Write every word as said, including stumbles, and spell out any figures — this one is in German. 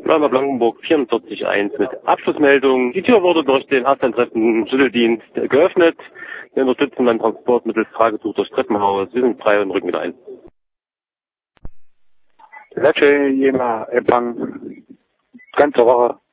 Bleimer Blankenburg vierundvierzig eins mit Abschlussmeldung. Die Tür wurde durch den erstentreffenden Schütteldienst geöffnet. Wir unterstützen beim Transport mittels Tragetuch durch Treppenhaus. Wir sind frei und rücken wieder ein. Lecce, Jena, Empfang. Ganze Woche